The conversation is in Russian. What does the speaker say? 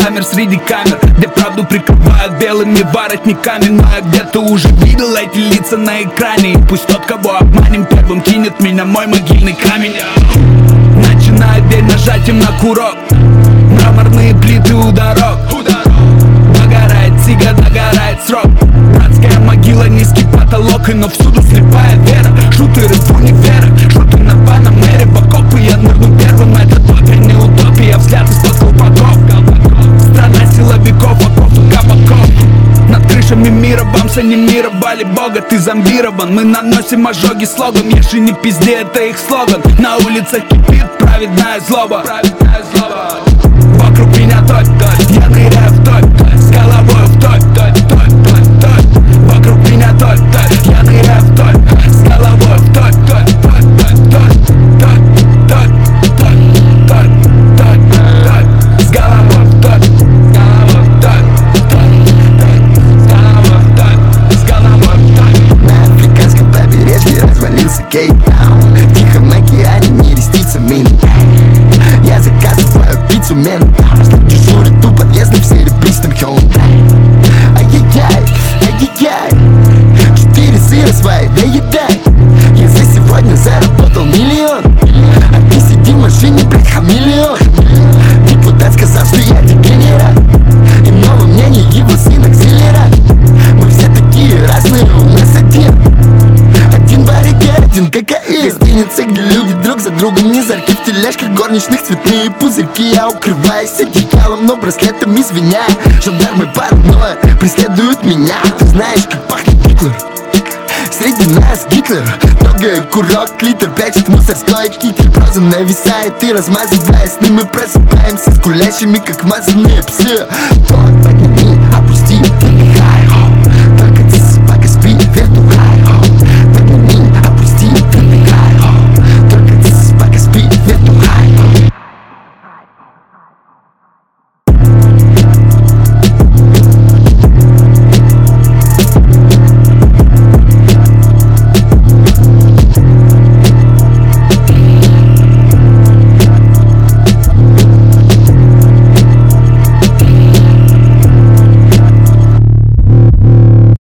замер среди камер, где правду прикрывают белыми воротниками. Но я где-то уже видел эти лица на экране. И пусть тот, кого обманем, первым кинет меня мой могильный камень. Начинает день нажатием на курок, мраморные плиты у дорог. Догорает сига, догорает срок. Братская могила, низкий потолок, и но всюду слепая вера. Шутеры в универах, шуты на Панамере. В окопы я нырну первым, это топия, не утопия. Взгляд из-под колпаков, страна силовиков, оков и кабаков. Над крышами мира бамс анимировали Бога. Ты зомбирован, мы наносим ожоги слогом. Ешь и не пизди, это их слоган. На улицах кипит праведная злоба. Вокруг меня топь, я ныряю в топь, с головой в топь. Вокруг меня топь, я ныряю в топь, с головой в топь. С головой в топь, с головой в топь. На африканском побережье развалился Кейптаун. В Тихом океане не рестится мин. Я заказываю пиццу, мен. Дежурит у подъезда в серебристом Hyundai. Ай-яй-яй, ай-яй-яй, 4 сыра свои доедай. Я за сегодня заработал миллион, а ты сиди в машине, блядь, хамелеон. Депутат сказал, что я дегенерат, и новое мнение его сына акселерат. Мы все такие разные, у нас один варик и один кокаин. Гостиница, где люди друг за другом, низарки в тележках, горничных цветные пузырьки. Я укрываюсь одеялом, но браслетами звеня. Жандармы паранойя преследуют меня. Ты знаешь, как пахнет Гитлер? Среди нас Гитлер. Трогая курок, литр, прячет мусорской китель. Проза нависает и размазывая сны. Мы просыпаемся с гулящими, как мазанные псы. Тот поднимает